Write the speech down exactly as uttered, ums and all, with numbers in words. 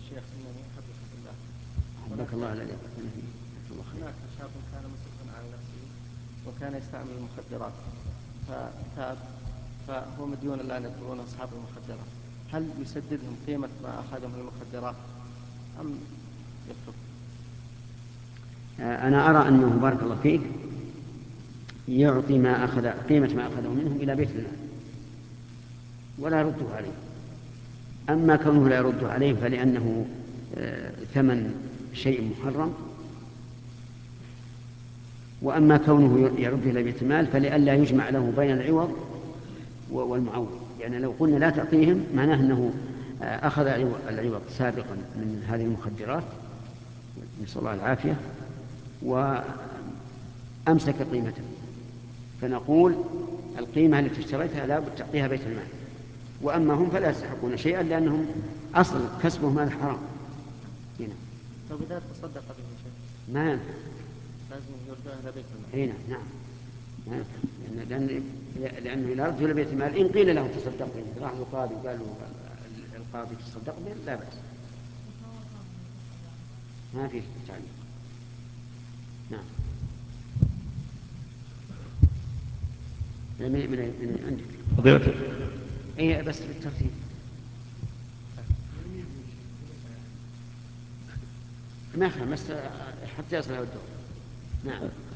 شيخ إنني أحبكم في الله. حبك الله الذي هناك شاب كان مسرفا على نفسه وكان يستعمل المخدرات فتاب، فهو مديون الآن يقولون أصحاب المخدرات، هل يسددهم قيمة ما أخذهم من المخدرات أم يترك؟ أنا أرى أنه بارك الله فيك يعطي ما أخذ قيمة ما أخذه منهم إلى بيت المال ولا يرده عليه. أما كونه لا يرده عليه فلأنه ثمن شيء محرم، وأما كونه يرد إلى بيت المال فلئلا يجمع له بين العوض والمعوض. يعني لو قلنا لا تعطيهم معناه أنه أخذ العوض سابقا من هذه المخدرات نسأل الله العافية وأمسك قيمته، فنقول القيمة التي اشتريتها لا بد تعطيها بيت المال. وأما هم فلا يستحقون شيئا لأنهم أصل كسبهم مال حرام. هنا طيب إذا تصدق به شيء ما ينفع، لازم يردها إلى بيت المال. هنا نعم ما ينفع، لأن لأنه لا يرد إلى بيت المال. إن قيل له تصدق به راح القاضي وقال له القاضي تصدق به لا بأس، ما فيه تعليق. نعم من من من عندك فضيلة اي بس بالترتيب ما خمس حتى يصل الدور. نعم